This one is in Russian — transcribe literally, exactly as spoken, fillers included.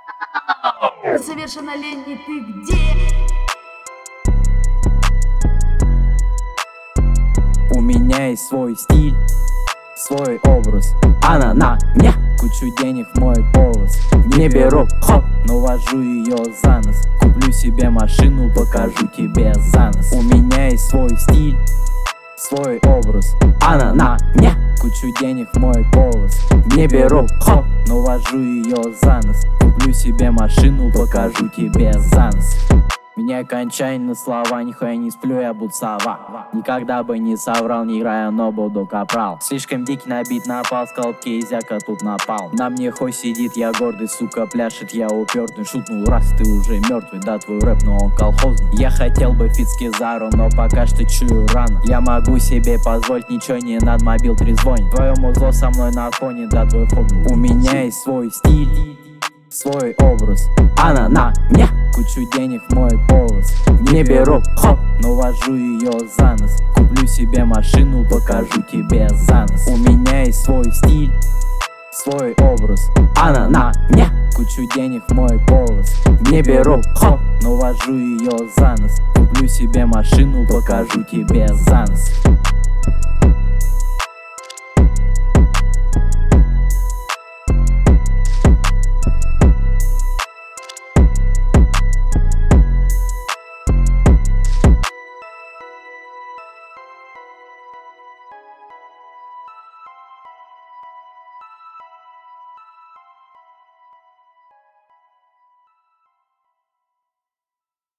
Совершеннолетний, ты где? У меня есть свой стиль, свой образ. Она на мне, кучу денег в мой полос. Не беру, хоп, но вожу ее за нос. Куплю себе машину, покажу тебе за нос. У меня есть свой стиль, свой образ. Она на мне, кучу денег в мой полос. Не беру, хоп, но вожу ее за нос. Куплю себе машину, покажу тебе за нос. Меня кончай на слова, нихуя не сплю, я будто сова. Никогда бы не соврал, не играя, но буду капрал. Слишком дикий набит напал, сказал кейзяка тут напал. На мне хой сидит, я гордый, сука, пляшет, я упертый. Шутнул раз, ты уже мертвый, да твой рэп, но он колхозный. Я хотел бы фит с Кизару, но пока что чую рано. Я могу себе позволить, ничего не надо, мобил трезвонит. Твое музло со мной на фоне, да твой хобби. У меня есть свой стиль, свой образ. Она на мне, кучу денег в мой полос. Не беру, хоп, но вожу ее за нос. Куплю себе машину, покажу тебе за нос. У меня есть свой стиль, свой образ. Она на мне, кучу денег в мой полос. Не беру, хоп, но вожу ее за нос. Куплю себе машину, покажу тебе за нос.